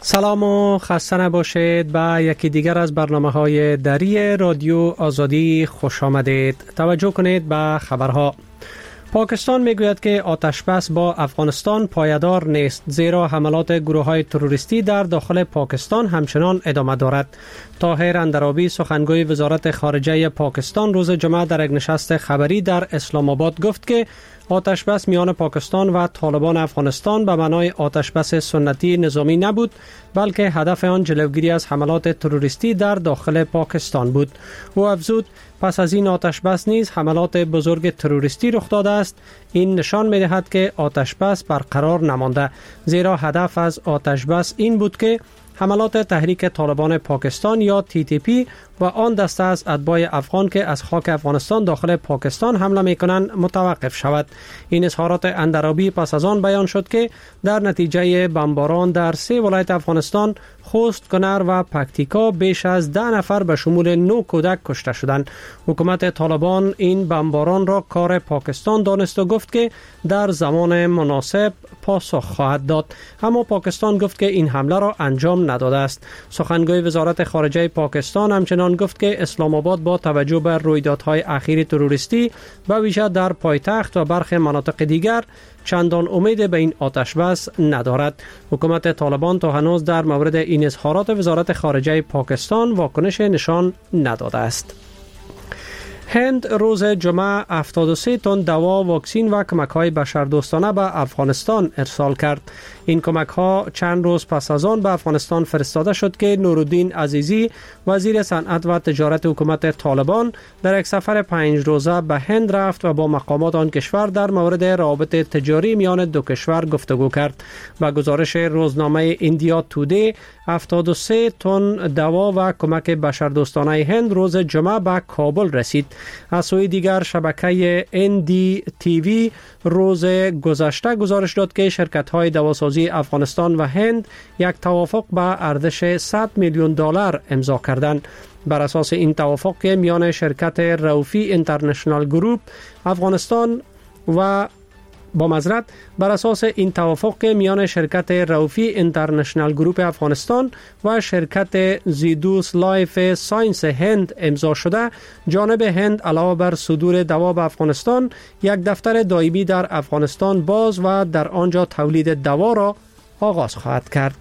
سلام و خسته نباشید به یکی دیگر از برنامه‌های دری رادیو آزادی خوش آمدید. توجه کنید به خبرها. پاکستان میگوید که آتشبس با افغانستان پایدار نیست، زیرا حملات گروه‌های تروریستی در داخل پاکستان همچنان ادامه دارد. طاهر اندرابی سخنگوی وزارت خارجه پاکستان روز جمعه در یک نشست خبری در اسلام آباد گفت که آتشبس میان پاکستان و طالبان افغانستان به معنای آتشبس سنتی نظامی نبود، بلکه هدف آن جلوگیری از حملات تروریستی در داخل پاکستان بود. او افزود پس از این آتشبس نیز حملات بزرگ تروریستی رخ داده است. این نشان می‌دهد که آتشبس برقرار نمانده، زیرا هدف از آتشبس این بود که حملات تحریک طالبان پاکستان یا TTP و آن دسته از اتباع افغان که از خاک افغانستان داخل پاکستان حمله می‌کنند متوقف شود. این اظهارات اندرابی پس از آن بیان شد که در نتیجه بمباران در 3 ولایت افغانستان خوست، کنر و پکتیکا بیش از 10 نفر به شمول 9 کودک کشته شدند. حکومت طالبان این بمباران را کار پاکستان دانست و گفت که در زمان مناسب پاسخ خواهد داد، اما پاکستان گفت که این حمله را انجام نداده است. سخنگوی وزارت خارجه پاکستان همچنان گفت که اسلام آباد با توجه به رویدادهای اخیر تروریستی به ویژه در پایتخت و برخی مناطق دیگر چندان امید به این آتشبس ندارد. حکومت طالبان تا هنوز در مورد این اظهارات وزارت خارجه پاکستان واکنش نشان نداده است. هند روز جمعه 73 تن دوا، واکسین و کمک‌های بشردوستانه به افغانستان ارسال کرد. این کمک‌ها چند روز پس از آن به افغانستان فرستاده شد که نورالدین عزیزی وزیر صنعت و تجارت حکومت طالبان در یک سفر 5 روزه به هند رفت و با مقامات آن کشور در مورد روابط تجاری میان دو کشور گفتگو کرد. با گزارش روزنامه ایندیا تودی 73 تن دوا و کمک بشردوستانه هند روز جمعه به کابل رسید. از سوی دیگر شبکه NDTV روز گذشته گزارش داد که شرکت‌های دواسازی افغانستان و هند یک توافق به ارزش 100 میلیون دلار امضا کردند. بر اساس این توافق که میان شرکت روفی اینترنشنال گروپ افغانستان و بر اساس این توافق که میان شرکت روفی اینترنشنال گروپ افغانستان و شرکت زیدوس لایف ساینس هند امضا شده، جانب هند علاوه بر صدور دوا به افغانستان یک دفتر دائمی در افغانستان باز و در آنجا تولید دوا را آغاز خواهد کرد.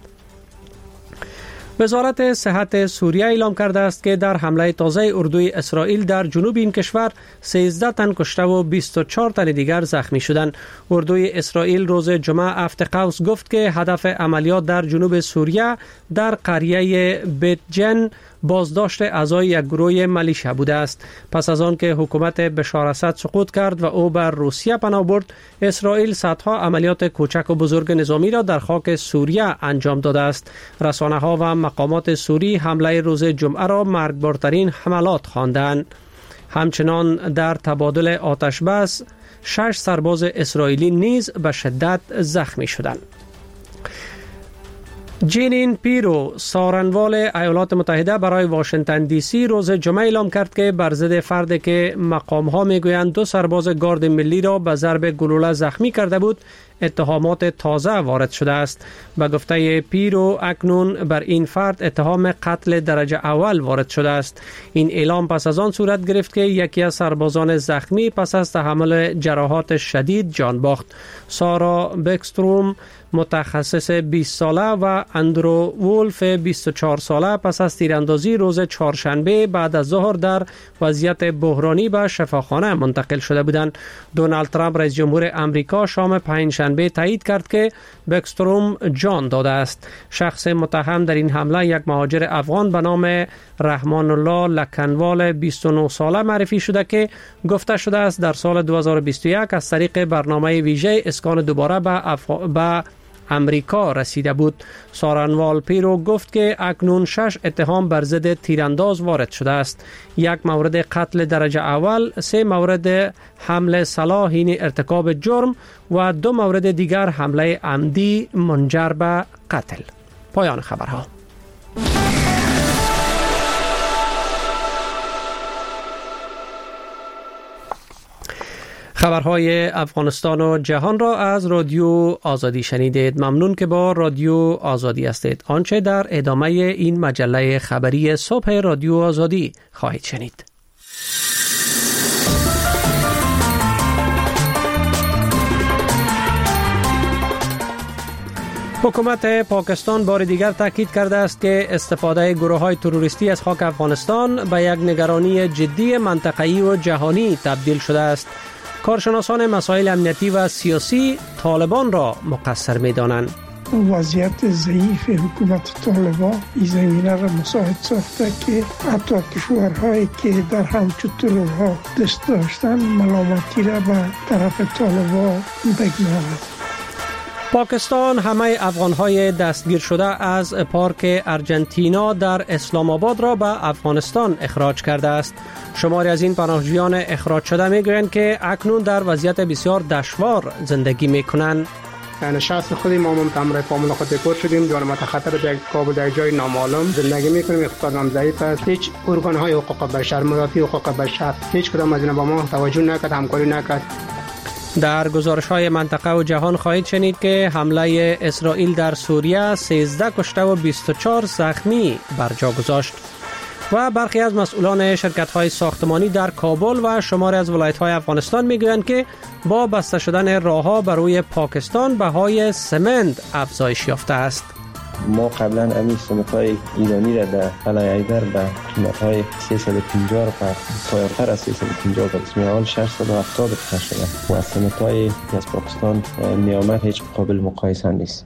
وزارت صحت سوریه اعلام کرده است که در حمله تازه اردوی اسرائیل در جنوب این کشور 13 تن کشته و 24 تن دیگر زخمی شدند. اردوی اسرائیل روز جمعه افت قوس گفت که هدف عملیات در جنوب سوریه در قریه بیت جن بازداشت اعضای یک گروه ملیشه بوده است. پس از آن که حکومت بشار اسد سقوط کرد و او بر روسیه پناه برد، اسرائیل صدها عملیات کوچک و بزرگ نظامی را در خاک سوریه انجام داده است. رسانه‌ها و مقامات سوری حمله روز جمعه را مرگبارترین حملات خواندند. همچنان در تبادل آتشبس 6 سرباز اسرائیلی نیز به شدت زخمی شدند. جینین پیرو، سارنوال ایالات متحده برای واشنگتن دی سی، روز جمعه اعلام کرد که بر ضد فردی که مقام‌ها میگویند 2 سرباز گارد ملی را به ضرب گلوله زخمی کرده بود اتهامات تازه وارد شده است. به گفته پیرو اکنون بر این فرد اتهام قتل درجه اول وارد شده است. این اعلام پس از آن صورت گرفت که یکی از سربازان زخمی پس از تحمل جراحات شدید جان باخت. سارا بکستروم، متخصص 20 ساله، و اندرو وولف 24 ساله پس از تیراندازی روز چهارشنبه بعد از ظهر در وضعیت بحرانی به شفاخانه منتقل شده بودند. دونالد ترامپ رئیس جمهور امریکا شام پنجشنبه تایید کرد که بکستروم جان داده است. شخص متهم در این حمله یک مهاجر افغان به نام رحمان الله لکنوال 29 ساله معرفی شده که گفته شده است در سال 2021 از طریق برنامه ویژه اسکان دوباره به امریکا رسیده بود. سارنوال پیرو گفت که اکنون 6 اتهام بر ضد تیرانداز وارد شده است. 1 مورد قتل درجه اول، 3 مورد حمل سلاح یعنی ارتکاب جرم و 2 مورد دیگر حمله عمدی منجر به قتل. پایان خبرها. خبرهای افغانستان و جهان را از رادیو آزادی شنیدید. ممنون که با رادیو آزادی هستید. آنچه در ادامه این مجله خبری صبح رادیو آزادی خواهید شنید. حکومت پاکستان بار دیگر تاکید کرده است که استفاده گروه‌های تروریستی از خاک افغانستان به یک نگرانی جدی منطقه‌ای و جهانی تبدیل شده است. کارشناسان مسائل امنیتی و سیاسی طالبان را مقصر می‌دانند. وضعیت ضعیف حکومت طالبان این زمینه را مساعد ساخته که حتی کشورهایی که در همچون ترورها دست داشتن ملامتی را به طرف طالبان بگذارد. پاکستان همه افغانهای دستگیر شده از پارک ارجنتینا در اسلام آباد را به افغانستان اخراج کرده است. شماری از این پناهجویان اخراج شده میگویند که اکنون در وضعیت بسیار دشوار زندگی میکنند. نشست خود ما همراه فامیل خود دپورت شدیم، جان ما خطر در کابل در جای نامعلوم زندگی میکنیم. اقتصادم ضعیف است. هیچ ارگان‌های حقوق بشر، مدافع حقوق بشر هیچ کدام از اینا با ما توجه نکرد، همکاری نکرد. در گزارش‌های منطقه و جهان خواهید شنید که حمله اسرائیل در سوریه 13 کشته و 24 زخمی بر جا گذاشت و برخی از مسئولان شرکت‌های ساختمانی در کابل و شماری از ولایت‌های افغانستان می‌گویند که با بسته شدن راه‌ها بر روی پاکستان بهای سمنت افزایش یافته است. ما قبلا امی سمت‌های ایرانی را در قلعه حیدر به قیمت‌های 350 رو پایین‌تر از 350 به اسم حال 670 خرید شده و سمت‌های از پاکستان نیامد هیچ قابل مقایسه نیست.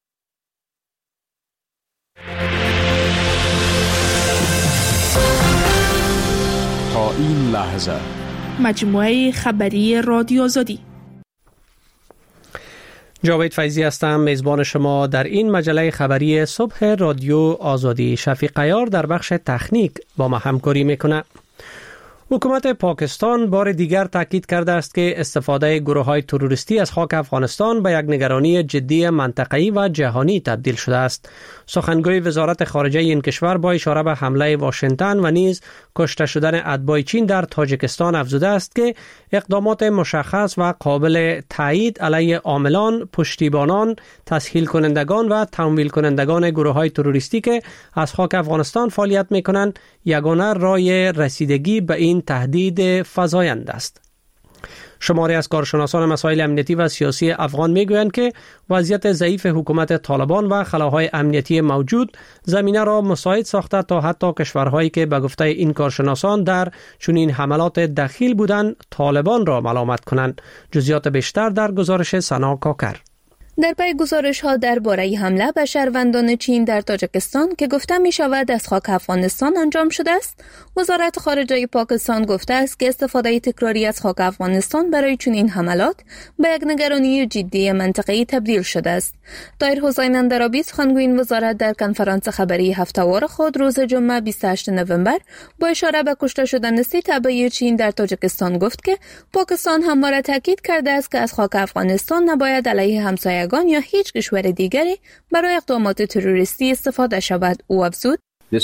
تا این لحظه مجموعه خبری رادیو آزادی. جاوید فیضی هستم، میزبان شما در این مجله خبری صبح رادیو آزادی. شفیق عیار در بخش تکنیک با ما همکاری میکنه. حکومت پاکستان بار دیگر تاکید کرده است که استفاده گروه‌های تروریستی از خاک افغانستان به یک نگرانی جدی منطقه‌ای و جهانی تبدیل شده است. سخنگوی وزارت خارجه این کشور با اشاره به حمله واشنگتن و نیز کشته شدن اتباع چین در تاجیکستان افزوده است که اقدامات مشخص و قابل تایید علیه عاملان، پشتیبانان، تسهیل کنندگان و تمویل کنندگان گروه‌های تروریستی که از خاک افغانستان فعالیت می‌کنند یگانه راه رسیدگی به این تهدید فزاینده است. شماری از کارشناسان مسائل امنیتی و سیاسی افغان میگویند که وضعیت ضعیف حکومت طالبان و خلاهای امنیتی موجود زمینه را مساعد ساخته تا حتی کشورهایی که به گفته این کارشناسان در چنین حملات دخیل بودند طالبان را ملامت کنند. جزئیات بیشتر در گزارش سنا کاکر. در پی گزارش‌ها درباره حمله به شهروندان چین در تاجیکستان که گفته می‌شود از خاک افغانستان انجام شده است، وزارت خارجه پاکستان گفته است که استفاده تکراری از خاک افغانستان برای چنین حملات به یک نگرانی جدی منطقه‌ای تبدیل شده است. طاهر حسین اندرابی سخنگوی این وزارت در کنفرانس خبری هفته‌وار خود روز جمعه 28 نوامبر با اشاره به کشته شدن 3 تبعه چین در تاجیکستان گفت که پاکستان همواره تاکید کرده است که از خاک افغانستان نباید علیه همسایگان یا هیچ کشور دیگری برای اقدامات تروریستی استفاده شود. او افزود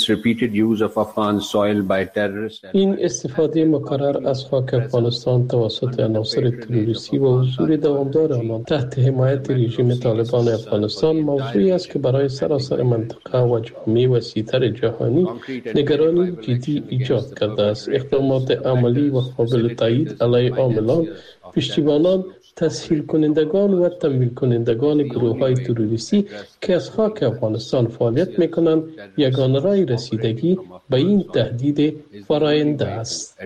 این استفاده مکرر از خاک افغانستان توسط عناصر تروریستی و حضور دوامدار آنان تحت حمایت رژیم طالبان افغانستان موضوعی است که برای سراسر منطقه و جامعه وسیع‌تر جهانی نگرانی جدی ایجاد کرده است. اقدامات عملی و قابل تایید علیه عاملان، پشتیبانان، تسهیل کنندگان و تمویل کنندگان گروه‌های تروریستی که از خاک افغانستان فعالیت می‌کنند یگانه راه رسیدگی به این تهدید فراینده است.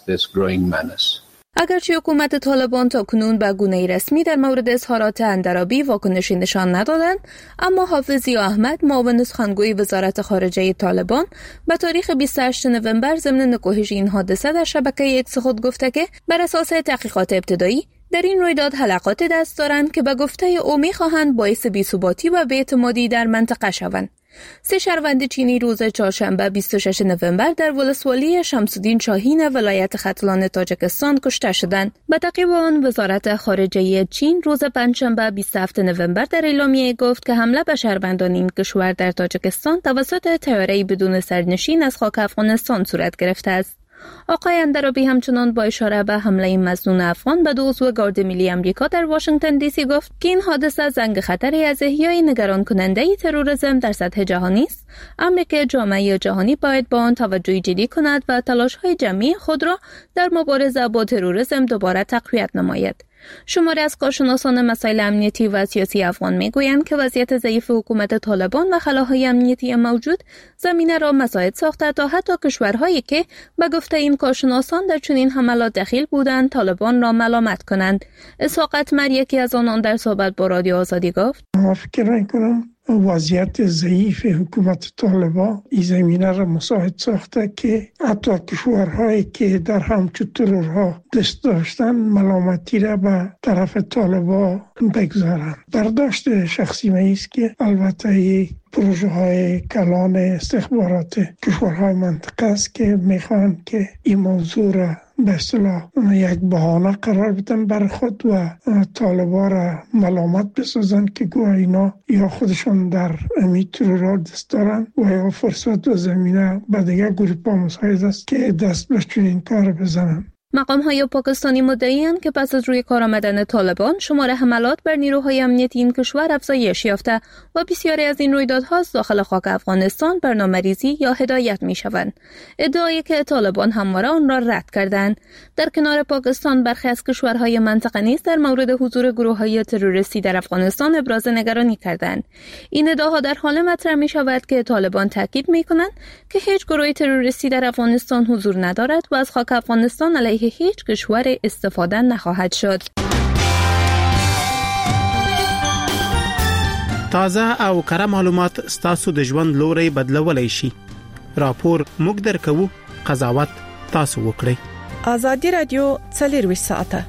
اگرچه حکومت طالبان تا کنون به گونه رسمی در مورد اظهارات اندرابی واکنشی نشان ندادند، اما حافظ ضیا احمد معاون سخنگوی وزارت خارجه طالبان به تاریخ 28 نوامبر ضمن نکوهش این حادثه در شبکه ایکس خود گفته که بر اساس تحقیقات ابتدایی در این رویداد حلقات دست دارند که به گفته او می‌خواهند باعث بی‌ثباتی و بی‌اعتمادی در منطقه شوند. 3 شهروند چینی روز چهارشنبه 26 نوامبر در ولسوالی شمس‌الدین شاهین ولایت ختلان تاجیکستان کشته شدند. به تعقیب آن وزارت خارجه چین روز پنجشنبه 27 نوامبر در اعلامیه گفت که حمله به شهروندان این کشور در تاجیکستان توسط طیاره‌ای بدون سرنشین از خاک افغانستان صورت گرفته است. آقای اندرابی همچنان با اشاره به حمله مظنون افغان به 2 عضو گارد ملی آمریکا در واشنگتن دی سی گفت که این حادثه زنگ خطری از احیای نگران کننده تروریسم در سطح جهانی است. امری که جامعه جهانی باید با آن توجه جدی کند و تلاش‌های جمعی خود را در مبارزه با تروریسم دوباره تقویت نماید. شماری از کارشناسان مسائل امنیتی و سیاسی افغان میگویند که وضعیت ضعیف حکومت طالبان و خلاهای امنیتی موجود زمینه را مساعد ساخته تا حتی کشورهایی که به گفته این کارشناسان در چنین حملات دخیل بودند طالبان را ملامت کنند. اسحاق اتمر یکی از آنان در صحبت با رادیو آزادی گفت: فکر می‌کنم وضعیت ضعیف حکومت طالبان این زمینه را مساعد ساخته که حتی کشورهایی که در همچون ترورها دست داشتن ملامتی را به طرف طالبان بگذارند. برداشت شخصی من است که البته پروژه های کلان استخبارات کشورهای منطقه است که میخوان که این موضوع را به اصطلاح یک بهانه قرار بدن بر خود و طالبا را ملامت بسازن که گویا اینا یا خودشون در امی ترور دست دارن و یا فرصت و زمینه به دیگه گروپا مساعد است که دست به چنین کار بزنن. مقام‌های پاکستانی مدعی‌اند که پس از روی کار آمدن طالبان شمار حملات بر نیروهای امنیتی این کشور افزایش یافته و بسیاری از این رویدادها داخل خاک افغانستان برنامه‌ریزی یا هدایت می‌شوند. ادعایی که طالبان همواره آن را رد کردند. در کنار پاکستان برخی از کشورهای منطقه نیز در مورد حضور گروه‌های تروریستی در افغانستان ابراز نگرانی کردند. این ادعاها در حال مطرح می‌شود که طالبان تاکید می‌کنند که هیچ گروه تروریستی در افغانستان حضور ندارد و از خاک افغانستان علیه هیچ کشور استفاده نخواهد شد. تازه او کره معلومات ستاسو د ژوند لوري بدلولای شي. راپور موږ درکو، قضاوت تاسو وکړئ. آزادی رادیو 24 ساعته.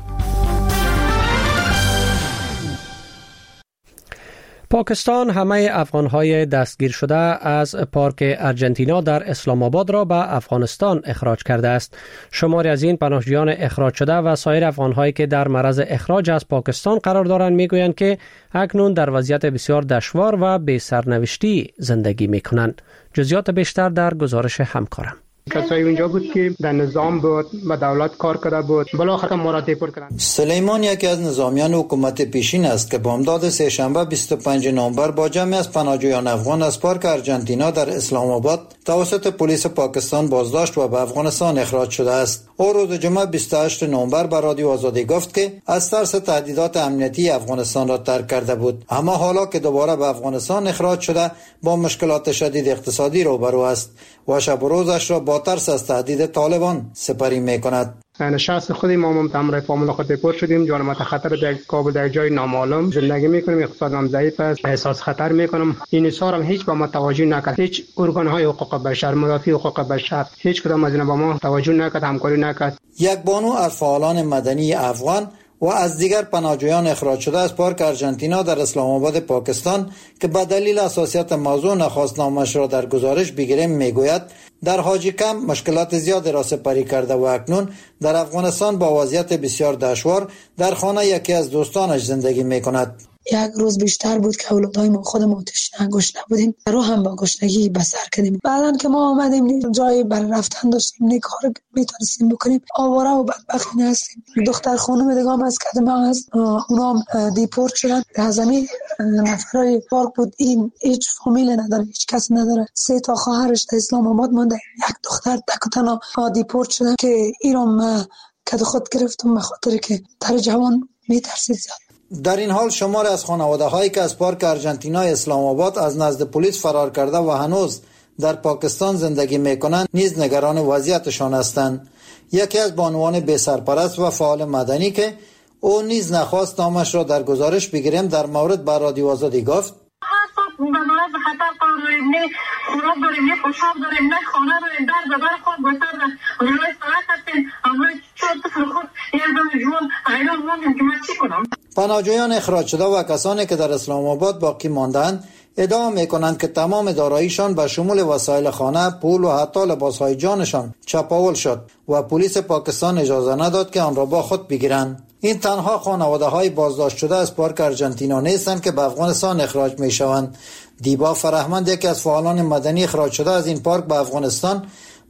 پاکستان همه افغان‌های دستگیر شده از پارک ارجنتینا در اسلام آباد را به افغانستان اخراج کرده است. شماری از این پناهجویان اخراج شده و سایر افغان‌هایی که در معرض اخراج از پاکستان قرار دارند میگویند که اکنون در وضعیت بسیار دشوار و بی سرنوشتی زندگی می‌کنند. جزئیات بیشتر در گزارش همکارم. کسایی اونجا بود که در نظام بود و دولت کار کرده بود، بالاخره ما را دیپورت کردند. سلیمان یکی از نظامیان حکومت پیشین است که بامداد سه‌شنبه 25 نوامبر با جمعی از پناهجویان افغان از پارک ارجنتینا در اسلام آباد توسط پلیس پاکستان بازداشت و به افغانستان اخراج شده است. او روز جمعه 28 نوامبر به رادیو آزادی گفت که از ترس تهدیدات امنیتی افغانستان را ترک کرده بود، اما حالا که دوباره به افغانستان اخراج شده با مشکلات شدید اقتصادی روبرو است و شب و روزش را با ترس از تهدید طالبان سپری می‌کند. شخص خودی ما همراه فامیل خود دیپورت شدیم، جان ما خطر در کابل در جای نامعلوم زندگی میکنیم، اقتصادم ضعیف است، احساس خطر میکنم. این سارم هیچ با ما توجه نکرد، هیچ ارگان‌های حقوق بشر، مدافع حقوق بشر هیچ کدام از اینا با ما توجه نکرد، همکاری نکرد. یک بانو از فعالان مدنی افغان و از دیگر پناهجویان اخراج شده از پارک ارجنتینا در اسلام آباد پاکستان که به دلیل حساسیت موضوع نخواستنامه‌اش را در گزارش بگیریم میگوید در حاجی کم مشکلات زیادی را سپری کرده و اکنون در افغانستان با وضعیت بسیار دشوار در خانه یکی از دوستانش زندگی میکند. یک روز بیشتر بود که اولادای ما خودمون تشنه گشنه بودیم، رو هم با گشنگی بسر کردیم. بعدن که ما آمدیم جای برای رفتن داشتیم، نه کار میتونستیم بکنیم، آواره و بدبخت هستیم. دختر خانم دیگه هم از کدم هست، اونا دیپورت شدن. از همین نفرای پارک بود، این هیچ فامیل نداره، هیچ کس نداره. 3 تا خواهرش در اسلام آباد مونده، یک دختر تک و تنها دیپورت شدن که ایران کد خود گرفتم به خاطر که در جوان میترسید زیاد. در این حال شمار از خانواده‌هایی که از پارک ارجنتینا اسلام آباد از نزد پلیس فرار کرده و هنوز در پاکستان زندگی می‌کنند نیز نگران وضعیتشان هستند. یکی از بانوان بی سرپرست و فعال مدنی که او نیز نخواست نامش را در گزارش بگیریم در مورد به رادیو آزادی گفت: به مرض خطر قرار داریم، نه خوراک داریم، نه پوشاک داریم، نه خانه داریم، در ببر خود بسر در روی سرک هستیم، اما چون طفل خود یک دم جوان حیران موندیم که من چی کنم. پناهجویان اخراج شده و کسانی که در اسلام آباد باقی ماندند ادعا میکنند که تمام داراییشان به شمول وسایل خانه، پول و حتی لباسهای جانشان چپاول شد و پلیس پاکستان اجازه نداد که آن را با خود بگیرند. این تنها خانواده‌های بازداشت شده از پارک ارجنتینا نیستند که به افغانستان اخراج می‌شوند. دیبا فرهمند یکی از فعالان مدنی اخراج شده از این پارک به افغانستان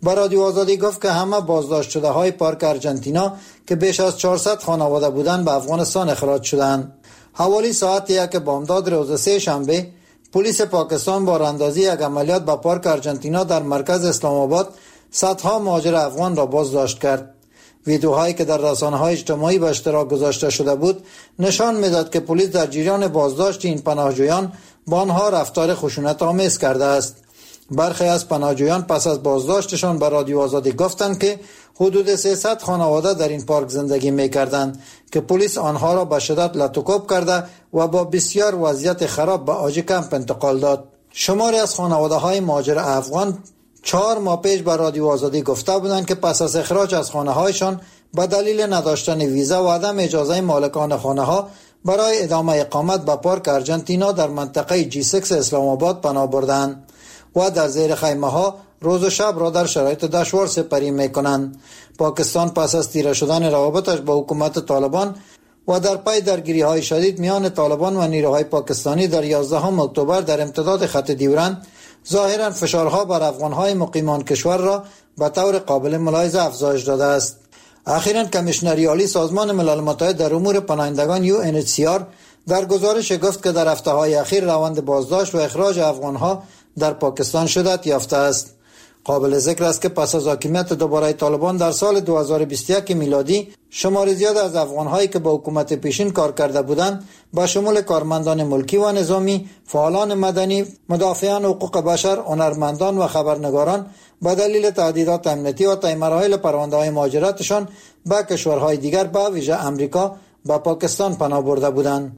با رادیو آزادی گفت که همه بازداشت شده های پارک ارجنتینا که بیش از 400 خانواده بودند به افغانستان اخراج شدند. حوالی ساعت 1 بامداد روز سه شنبه پلیس پاکستان با راندازی یک عملیات به پارک ارجنتینا در مرکز اسلام آباد صدها مهاجر افغان را بازداشت کرد. ویدیوهایی که در رسانه‌های اجتماعی به اشتراک گذاشته شده بود نشان می‌داد که پلیس در جریان بازداشت این پناهجویان با آنها رفتار خشونت‌آمیز کرده است. برخی از پناهجویان پس از بازداشتشان به رادیو آزادی گفتند که حدود 300 خانواده در این پارک زندگی می‌کردند که پلیس آنها را به شدت لطوکوب کرده و با بسیار وضعیت خراب به آجی کمپ انتقال داد. شماری از خانواده‌های مهاجر افغان 4 ماه پیش به رادیو آزادی گفته بودند که پس از اخراج از خانه‌هایشان به دلیل نداشتن ویزا و عدم اجازه مالکان خانه‌ها برای ادامه اقامت به پارک ارجنتینا در منطقه G6 اسلام آباد پناه بردند و در زیر خیمه‌ها روز و شب را در شرایط دشوار سپری می‌کنند. پاکستان پس از تیره شدن روابطش با حکومت طالبان و در پی درگیری‌های شدید میان طالبان و نیروهای پاکستانی در 11 اکتبر در امتداد خط دیورند ظاهراً فشارها بر افغان‌های مقیمان کشور را به طور قابل ملاحظه افزایش داده است. اخیراً کمیشنری عالی سازمان ملل متحد در امور پناهندگان UNHCR در گزارش گفت که در هفته‌های اخیر روند بازداشت و اخراج افغان‌ها در پاکستان شدت یافته است. قابل ذکر است که پس از حاکمیت دوباره طالبان در سال 2021 میلادی شمار زیاد از افغان‌هایی که با حکومت پیشین کار کرده بودند با شمول کارمندان ملکی و نظامی، فعالان مدنی، مدافعان حقوق بشر، هنرمندان و خبرنگاران به دلیل تهدیدات امنیتی و طی مراحل پرونده‌های مهاجرتشان به کشورهای دیگر به ویژه امریکا به پاکستان پناه برده بودند.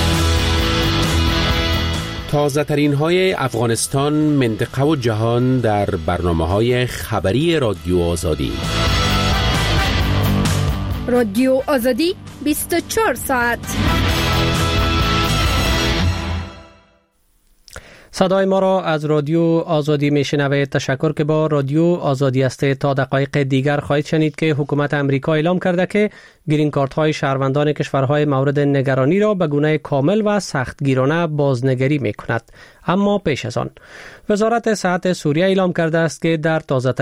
تازه ترین های افغانستان، منطقه و جهان در برنامه‌های خبری رادیو آزادی. رادیو آزادی 24 ساعت. صدای ما را از رادیو آزادی میشنوید. تشکر که با رادیو آزادی است. تا دقایق دیگر خواهید شنید که حکومت امریکا اعلام کرده که گرین کارت های شهروندان کشورهای مورد نگرانی را به گونه کامل و سختگیرانه بازنگری می کند. اما پیش از آن وزارت صحت سوریه اعلام کرده است که در تازه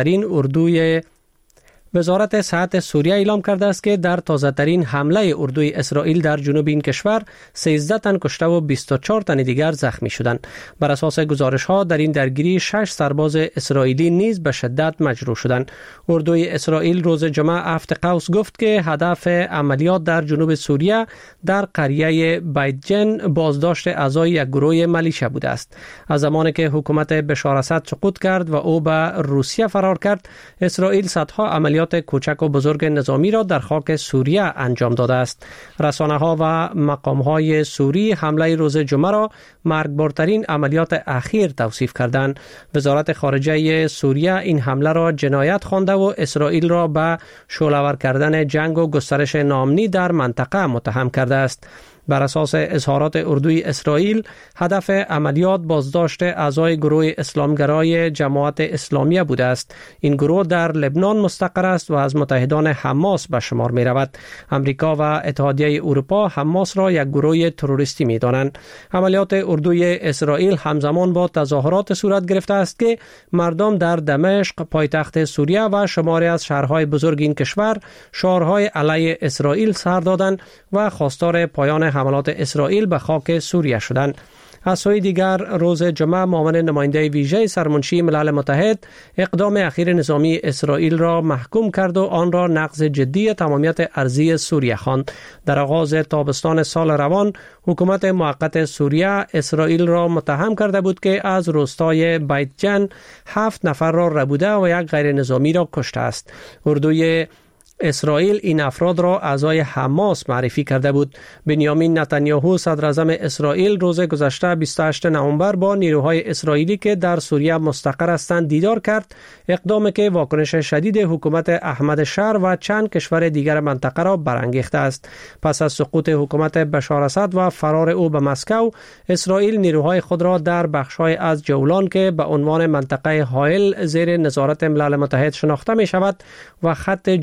ترین حمله اردوی اسرائیل در جنوب این کشور 13 تن کشته و 24 تن دیگر زخمی شدند. بر اساس گزارش‌ها در این درگیری 6 سرباز اسرائیلی نیز به شدت مجروح شدند. اردوی اسرائیل روز جمعه هفت قوس گفت که هدف عملیات در جنوب سوریه در قریه بیتجن بازداشت اعضای یک گروه ملیشه بوده است. از زمانی که حکومت بشار اسد سقوط کرد و او به روسیه فرار کرد، اسرائیل صدها عملیات کوچک و بزرگ نظامی را در خاک سوریه انجام داده است. رسانه‌ها و مقام‌های سوری حمله روز جمعه را مرگبارترین عملیات اخیر توصیف کردند. وزارت خارجه سوریه این حمله را جنایت خوانده و اسرائیل را به شعله‌ور کردن جنگ و گسترش ناامنی در منطقه متهم کرده است. بر اساس اظهارات اردوی اسرائیل، هدف عملیات بازداشت اعضای گروه اسلامگرای جماعت اسلامیه بوده است. این گروه در لبنان مستقر است و از متحدان حماس به شمار می رود. امریکا و اتحادیه اروپا حماس را یک گروه تروریستی می دانند. عملیات اردوی اسرائیل همزمان با تظاهرات صورت گرفته است که مردم در دمشق، پایتخت سوریه و شماری از شهرهای بزرگ این کشور شعارهای علیه اسرائیل سر دادند و خواستار پایان حملات اسرائیل به خاک سوریه شدند. از سوی دیگر روز جمعه معاون نماینده ویژه سرمنشی ملل متحد اقدام اخیر نظامی اسرائیل را محکوم کرد و آن را نقض جدی تمامیت ارضی سوریه خواند. در آغاز تابستان سال روان حکومت موقت سوریه اسرائیل را متهم کرده بود که از روستای بیتجن 7 نفر را ربوده و یک غیر نظامی را کشته است. اردوی اسرائیل این افراد را اعضای حماس معرفی کرده بود. بنیامین نتانیاهو صدر اعظم اسرائیل روز گذشته 28 نوامبر با نیروهای اسرائیلی که در سوریه مستقر هستند دیدار کرد، اقدامی که واکنش شدید حکومت احمد شر و چند کشور دیگر منطقه را برانگیخته است. پس از سقوط حکومت بشار اسد و فرار او به مسکو، اسرائیل نیروهای خود را در بخش‌های از جولان که به عنوان منطقه حائل زیر نظارت ملل متحد شناخته می شود و خط جدایی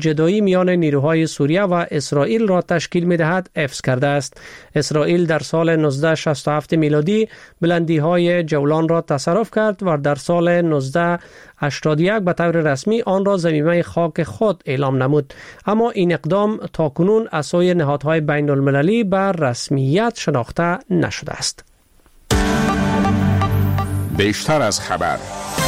میان نیروهای سوریه و اسرائیل را تشکیل می‌دهد حفظ کرده است. اسرائیل در سال 1967 میلادی بلندی‌های جولان را تصرف کرد و در سال 1981 به طور رسمی آن را ضمیمه خاک خود اعلام نمود، اما این اقدام تاکنون از سوی نهادهای بین المللی بر رسمیت شناخته نشده است. بیشتر از خبر.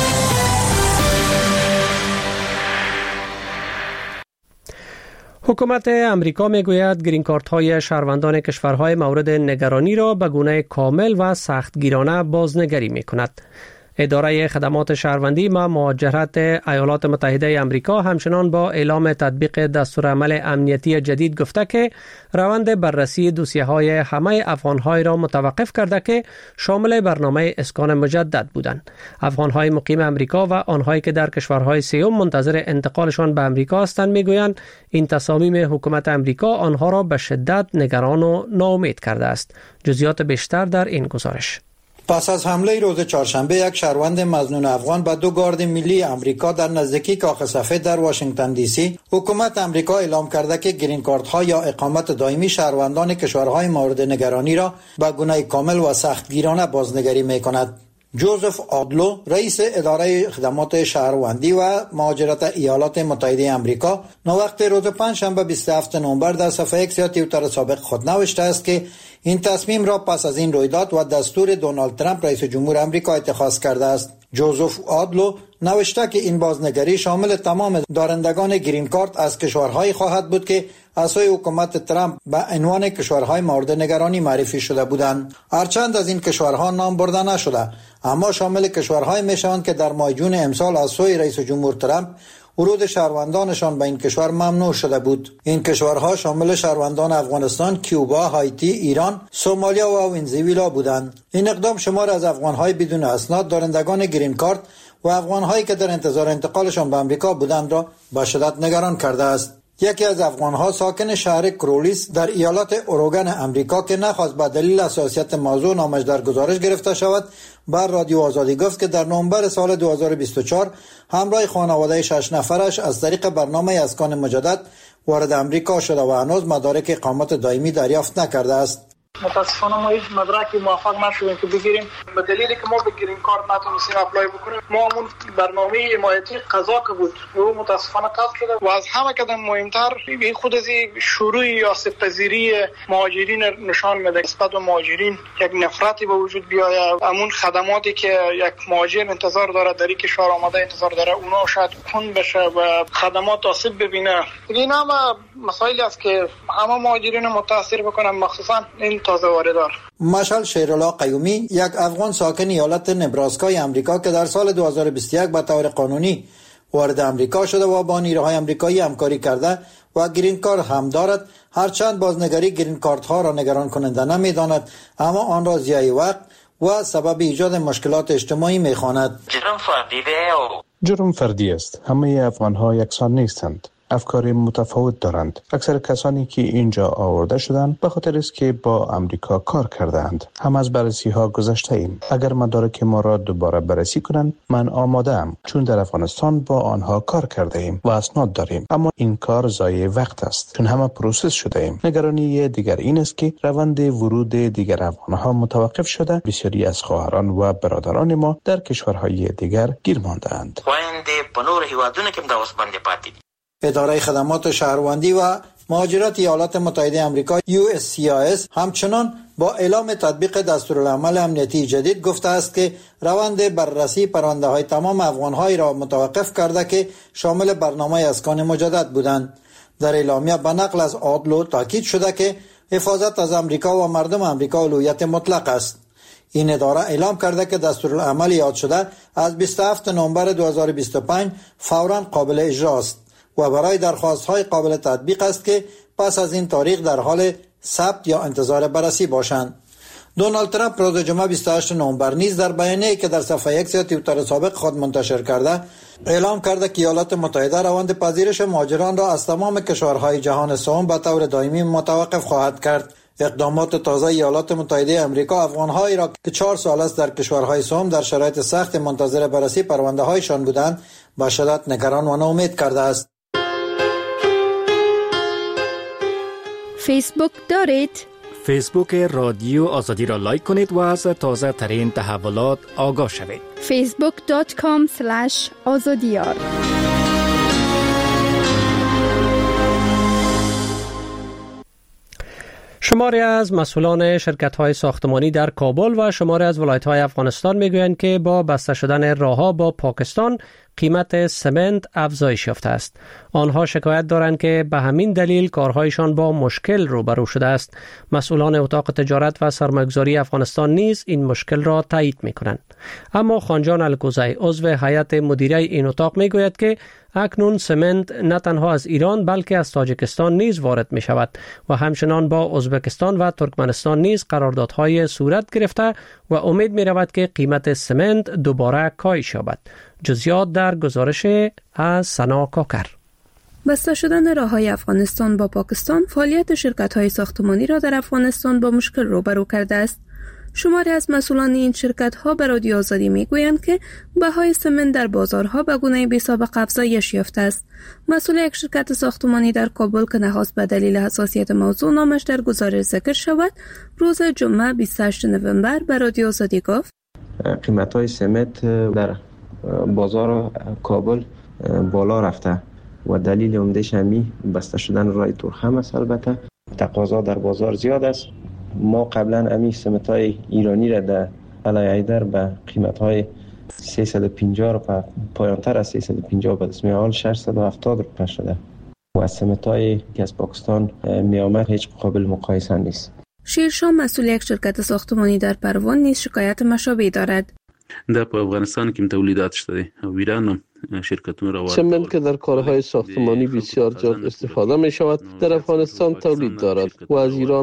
حکومت امریکا میگوید گرین کارت های شهروندان کشورهای مورد نگرانی را به گونه کامل و سختگیرانه بازنگری می کند. اداره خدمات شهروندی و مهاجرت ایالات متحده آمریکا همچنان با اعلام تطبیق دستورالعمل امنیتی جدید گفته که روند بررسی دوسیه‌های همه افغان‌های را متوقف کرده که شامل برنامه اسکان مجدد بودند. افغان‌های مقیم آمریکا و آنهایی که در کشورهای سوم منتظر انتقالشان به آمریکا هستند میگویند این تصامیم حکومت آمریکا آنها را به شدت نگران و ناامید کرده است. جزئیات بیشتر در این گزارش. پس از حمله روز چهارشنبه یک شهروند مظنون افغان به 2 گارد ملی امریکا در نزدیکی کاخ سفید در واشنگتن دی سی، حکومت امریکا اعلام کرده که گرین کارت ها یا اقامت دائمی شهروندان کشورهای مورد نگرانی را به گونه کامل و سختگیرانه بازنگری می‌کند. جوزف آدلو، رئیس اداره خدمات شهروندی و مهاجرت ایالات متحده آمریکا، نووقت روز پنجشنبه 27 نوامبر در صفحه ایکس یا توییتر سابق خود نوشته است که این تصمیم را پس از این رویداد و دستور دونالد ترامپ رئیس جمهور آمریکا اتخاذ کرده است. جوزف آدلو نوشته که این بازنگری شامل تمام دارندگان گرین کارت از کشورهایی خواهد بود که از سوی حکومت ترامپ به عنوان کشورهای مورد نگرانی معرفی شده بودند. هرچند از این کشورها نام برده نشده، اما شامل کشورهای میشوند که در ماه جون امسال از سوی رئیس جمهور ترامپ ورود شهروندانشان به این کشور ممنوع شده بود. این کشورها شامل شهروندان افغانستان، کیوبا، هایتی، ایران، سومالیا و ونزوئلا بودند. این اقدام شمار از افغانهای بدون اسناد دارندگان گرین کارت و افغانهایی که در انتظار انتقالشان به آمریکا بودند را به شدت نگران کرده است. یکی از افغانها ساکن شهر کرولیس در ایالات اوروگن امریکا که نخواست به دلیل حساسیت موضوع نامش در گزارش گرفته شود، بر رادیو آزادی گفت که در نوامبر سال 2024 همراه خانواده 6 نفرش از طریق برنامه اسکان مجدد وارد امریکا شده و هنوز مدارک اقامت دائمی دریافت نکرده است. متاسفانه ما هیچ مدرکی موفق نشدیم که بگیریم، به دلیلی که ما به گرین کارت نتونستیم اپلای بکنیم. ما همون برنامه حمایتی قضا که بود او متاسفانه قطع شده و از همه قدم مهمتر این خود از شروع یا سپذیری مهاجرین نشان میده. نسبت به مهاجرین یک نفرتی به وجود بیاید. همون خدماتی که یک مهاجر انتظار داره در این کشور آمده انتظار داره اونا شاید کند بشه و خدمات آسیب ببینه. این هم مسائلی است که همه مهاجرین متاثر بکنن، مخصوصا این تازه واردار. مشعل شیرالله قیومی، یک افغان ساکن ایالت نبراسکای آمریکا که در سال 2021 به طور قانونی وارد آمریکا شده و با نیروهای آمریکایی همکاری کرده و گرین کارت هم دارد، هرچند بازنگری گرین کارت ها را نگران کننده نمی‌داند، اما آن را ضیاع وقت و سبب ایجاد مشکلات اجتماعی می‌خواند. جرم فردی است. همه افغان ها یکسان نیستند. افکار متفاوت دارند. اکثر کسانی که اینجا آورده شدند به خاطر است که با امریکا کار کردند. هم از بررسی ها گذشته ایم. اگر مدارک ما را دوباره بررسی کنند، من آماده ام، چون در افغانستان با آنها کار کرده ایم و اسناد داریم. اما این کار ضایع وقت است، چون همه پروسس شده ایم. نگرانی دیگر این است که روند ورود دیگر افغان ها متوقف شده. بسیاری از خواهران و برادران ما در کشورهای دیگر گیر مانده‌اند. اداره خدمات شهروندی و مهاجرت ایالات متحده آمریکا USCIS همچنان با اعلام تطبیق دستورالعمل امنیتی جدید گفته است که روند بررسی پرونده‌های تمام افغان‌هایی را متوقف کرده که شامل برنامه اسکان مجدد بودند. در اعلامیه به نقل از آدلو تاکید شده که حفاظت از آمریکا و مردم آمریکا اولویت مطلق است. این اداره اعلام کرده که دستورالعمل یاد شده از 27 نوامبر 2025 فوراً قابل اجرا است و برای درخواست‌های قابل تطبیق است که پس از این تاریخ در حال ثبت یا انتظار بررسی باشند. دونالد ترامپ روز جمعه 28 نوامبر نیز در بیانیه‌ای که در صفحه ایکس یا توییتر سابق خود منتشر کرده اعلام کرده که ایالات متحده روند پذیرش مهاجران را از تمام کشورهای جهان سوم به طور دائمی متوقف خواهد کرد. اقدامات تازه ایالات متحده آمریکا افغان‌هایی را که 4 سال است در کشورهای سوم در شرایط سخت منتظر بررسی پرونده‌هایشان بودند به شدت نگران و ناامید کرده است. فیسبوک دارید؟ فیسبوک رادیو آزادی را لایک کنید و از تازه ترین تحولات آگاه شوید. facebook.com/azadiyar. شماری از مسئولان شرکت‌های ساختمانی در کابل و شماری از ولایت‌های افغانستان می‌گویند که با بسته شدن راه‌ها با پاکستان قیمت سمنت افزایش یافته است. آنها شکایت دارند که به همین دلیل کارهایشان با مشکل روبرو شده است. مسئولان اتاق تجارت و سرمایه‌گذاری افغانستان نیز این مشکل را تایید می‌کنند. اما خانجان الکوزی عضو هیئت مدیره این اتاق می‌گوید که اکنون سمنت نه تنها از ایران بلکه از تاجیکستان نیز وارد می شود و همچنان با ازبکستان و ترکمنستان نیز قراردادهای صورت گرفته و امید می رود که قیمت سمنت دوباره کاهش یابد. جزئیات در گزارش از سنا کاکر. بسته شدن راه‌های افغانستان با پاکستان فعالیت شرکت‌های ساختمانی را در افغانستان با مشکل روبرو کرده است. شماری از مسئولان این شرکت‌ها به رادیو آزادی می‌گویند که بهای سمنت در بازارها به گونه بی‌سابقه افزایش یافته است. مسئول یک شرکت ساختمانی در کابل که نخست به دلیل حساسیت موضوع نامش در گزارش ذکر شود، روز جمعه 28 نوامبر به رادیو آزادی گفت: قیمت‌های سمنت در بازار کابل بالا رفته و دلیل عمده‌اش همین بسته شدن راه تورخم است. البته تقاضا در بازار زیاد است. ما قبلا امی سمنت‌های ایرانی را در علای حیدر به قیمت‌های 350 روپیه پایان‌تر از 350 به دست می‌آمد 670 روپیه شده و سمنت‌های که از پاکستان می‌آمد هیچ قابل مقایسه نیست. شیرشاه مسئول یک شرکت ساختمانی در پروان نیز شکایت مشابهی دارد. در افغانستان که تولیدات شده و ایران شرکتون را سمنت که در کارهای ساختمانی بسیار زیاد استفاده می شود در افغانستان تولید دارد و از ایران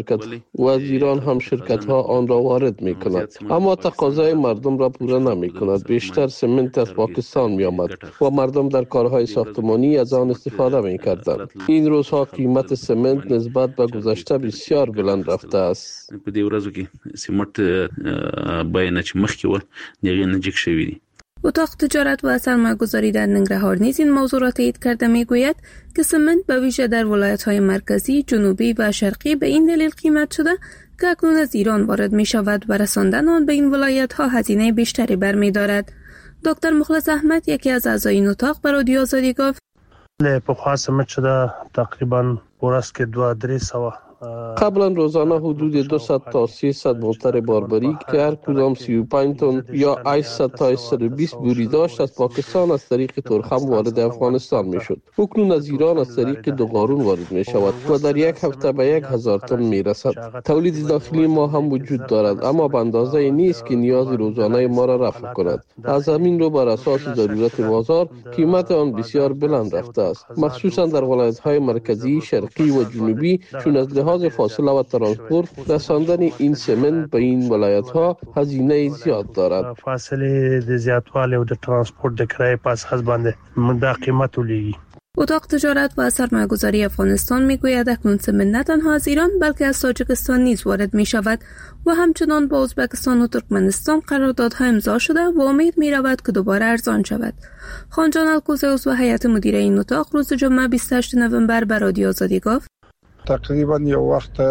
هم شرکت ها آن را وارد می کند، اما تقاضای مردم را پوره نمی کند. بیشتر سمنت از پاکستان می آمد و مردم در کارهای ساختمانی از آن استفاده می کردند. این روزها قیمت سمنت نسبت به گذشته بسیار بلند رفته است. په دې ورځو کې سمنت بیان چې مخکې و دغه نجیک شوی دی. اتاق تجارت و سرمایه‌گذاری در ننگرهار نیز این موضوع را تایید کرده میگوید که سمنت به ویژه در ولایت‌های مرکزی، جنوبی و شرقی به این دلیل قیمت شده که اکنون از ایران وارد می شود و رساندن آن به این ولایت‌ها هزینه بیشتری برمی‌دارد. دکتر مخلص احمد یکی از اعضای این اتاق به رادیو آزادی گفت: پخوا سمنت شده تقریبا ورځ کې 2-300 قبلا روزانه حدود 200 تا 300 موتر باربری که هر کدام 35 تن یا 800 تا 120 بوری داشت از پاکستان از طریق تورخم وارد افغانستان می شد. اکنون از ایران از طریق دو قارون وارد می شود و در یک هفته به 1000 تن می رسد. تولید داخلی ما هم وجود دارد اما به اندازه نیست که نیاز روزانه ما را رفع کند. از همین رو بر اساس ضرورت بازار قیمت آن بسیار بلند رفته است، مخصوصا در ولایت‌های مرکزی، شرقی و جنوبی، چون از لحاظ فاصله و ترانسپورت رساندن این سمنت به این ولایت‌ها هزینه زیاد دارد. فاصله د زیاتوالی او د ترانسپورت د کرایې پس حساب باندې دا قیمت ولګي. اتاق تجارت و سرمایه‌گذاری افغانستان میگوید اکنون سمنت نه تنها از ایران بلکه از تاجیکستان نیز وارد می شود و همچنان با ازبکستان و ترکمنستان قراردادها امضا شده و امید می رود که دوباره ارزان شود. خانجان الکوزی عضو هیئت مدیره این اتاق روز جمعه 28 نوامبر به رادیو آزادی گفت: تقریبا یو وخت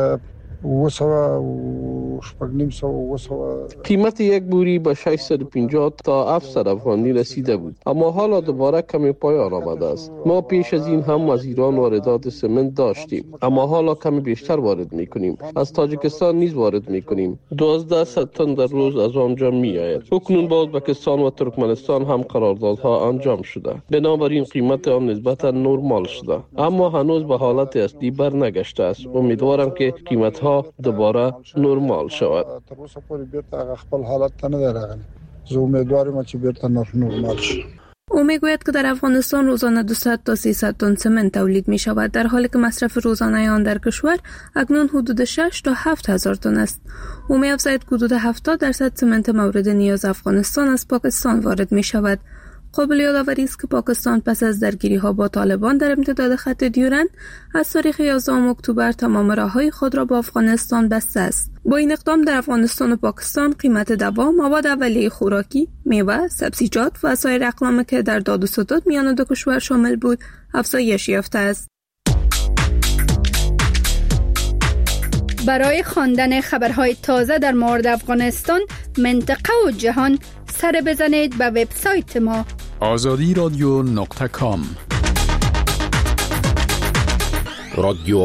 قیمت یک بوری به 650 تا 700 افغانی رسیده بود، اما حالا دوباره کمی پایان آمده است. ما پیش از این هم از ایران واردات سمنت داشتیم، اما حالا کمی بیشتر وارد میکنیم. از تاجیکستان نیز وارد میکنیم. 1200 تن در روز از آنجا میآید. اکنون با ازبکستان و ترکمنستان هم قراردادها انجام شده، بنابراین قیمت آن نسبتا نرمال شده، اما هنوز به حالت اصلی برنگشته است. امیدوارم که قیمتها دوباره نرمال شود. او میگوید که در افغانستان روزانه 200 تا 300 تن سمنت تولید می شود، در حالی که مصرف روزانه آن در کشور اکنون حدود 6 تا 7000 تن است. او می افزاید که حدود 70% سمنت مورد نیاز افغانستان از پاکستان وارد می شود. قابل یادآوری است که پاکستان پس از درگیری‌ها با طالبان در امتداد خط دیورند از تاریخ 11 اکتبر تمام راه‌های خود را با افغانستان بسته است. با این اقدام در افغانستان و پاکستان قیمت دوا، مواد اولیه خوراکی، میوه، سبزیجات و سایر اقلامی که در داد و ستد میان دو کشور شامل بود، افزایش یافته است. برای خواندن خبرهای تازه در مورد افغانستان، منطقه و جهان سر بزنید به وبسایت ما azadiradyo.com. رادیو